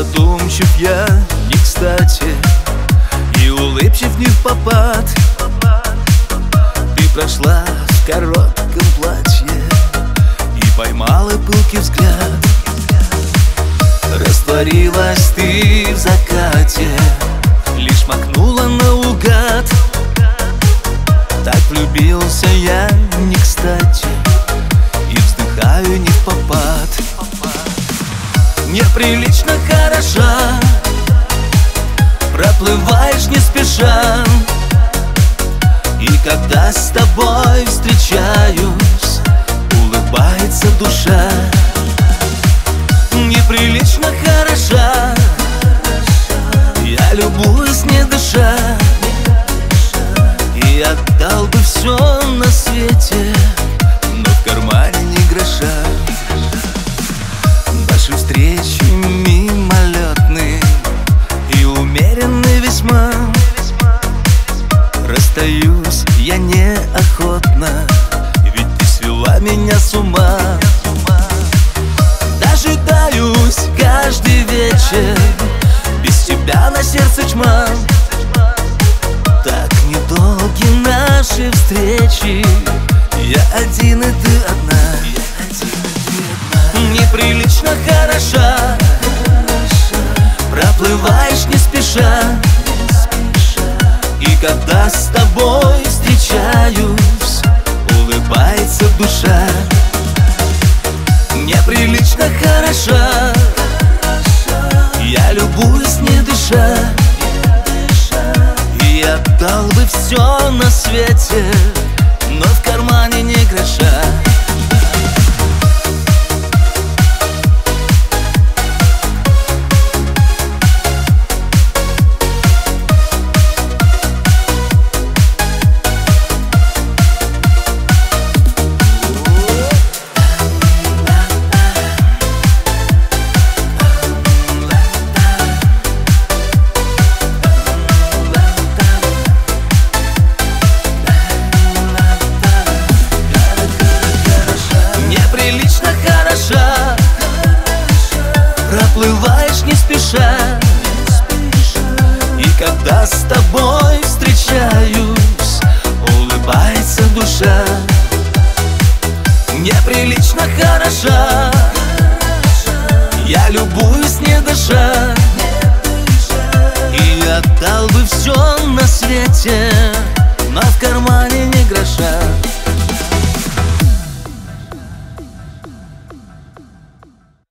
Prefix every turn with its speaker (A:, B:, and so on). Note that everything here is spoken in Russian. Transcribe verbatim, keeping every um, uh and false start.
A: Задумчив я не кстати и улыбчив не впопад. Ты прошла в коротком платье и поймала пылкий взгляд. Растворилась ты в закате, лишь махнула наугад. Так влюбился я не кстати и вздыхаю не впопад. Неприлично хороша, проплываешь не спеша, и когда с тобой встречаюсь, улыбается душа. Неприлично хороша, я любуюсь не дыша, и отдал бы все на свете, но в кармане ни гроша. Наши встречи мимолетны и умеренны весьма. Расстаюсь я неохотно, ведь ты свела меня с ума. Дожидаюсь каждый вечер, без тебя на сердце тьма. Так недолги наши встречи, я один и ты одна. Неприлично хороша, проплываешь не спеша, и когда с тобой встречаюсь, улыбается душа. Неприлично хороша, я любуюсь не дыша, и отдал бы все на свете, но в кармане ни гроша. Проплываешь не спеша, и когда с тобой встречаюсь, улыбается душа. Неприлично хороша, я любуюсь не дыша, и отдал бы все на свете, но в кармане